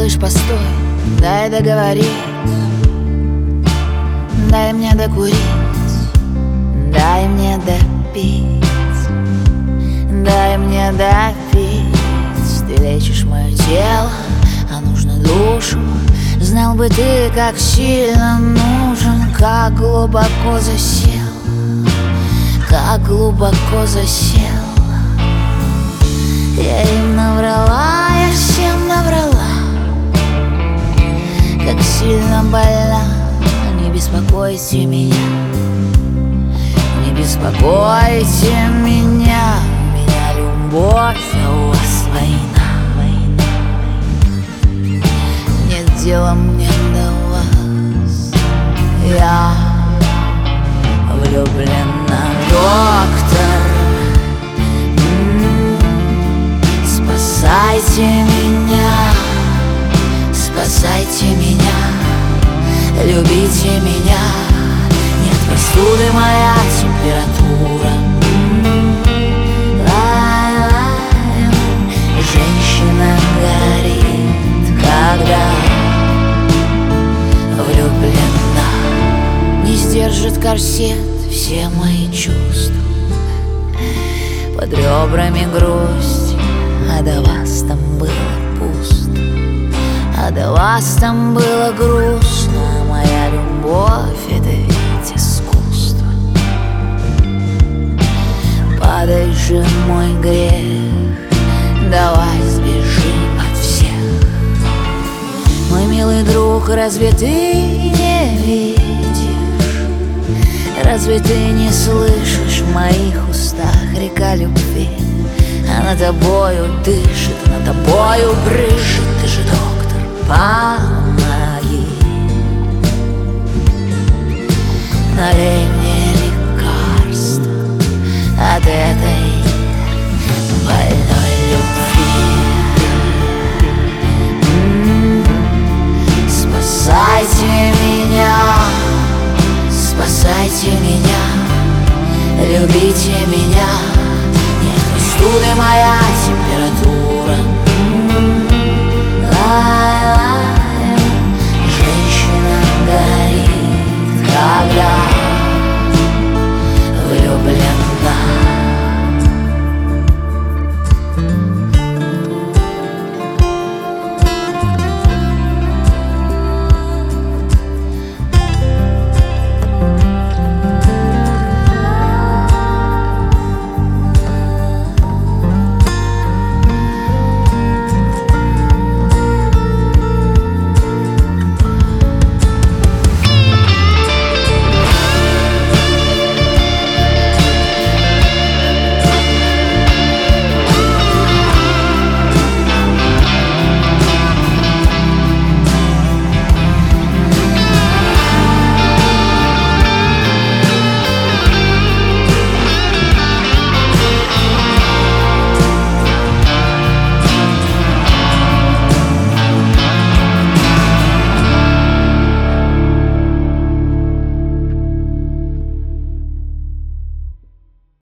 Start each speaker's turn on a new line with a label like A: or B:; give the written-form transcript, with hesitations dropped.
A: малыш, постой, дай договорить, дай мне докурить, дай мне допить, дай мне допить. Ты лечишь мое тело, а нужно душу. Знал бы ты, как сильно нужен, как глубоко засел, как глубоко засел. Я им наврала, я всем наврала, как сильно больна. Не беспокойте меня, не беспокойте меня. У меня любовь, а у вас война. Нет дела мне до вас. Я влюблена, доктор. Спасайте меня, спасайте меня, любите меня. Нет простуды, моя температура. Женщина горит, когда влюблена. Не сдержит корсет все мои чувства. Под ребрами грусть, а до вас там было пусто, а до вас там было грустно. Моя любовь — это ведь искусство. Падай же, мой грех, давай сбежим от всех. Мой милый друг, разве ты не видишь? Разве ты не слышишь в моих устах река любви? Она тобою дышит, она тобою брызжет. Ты же доктор, помоги. Налей мне лекарство от этой больной любви. Спасайте меня, спасайте меня, любите меня. Нет простуды, моя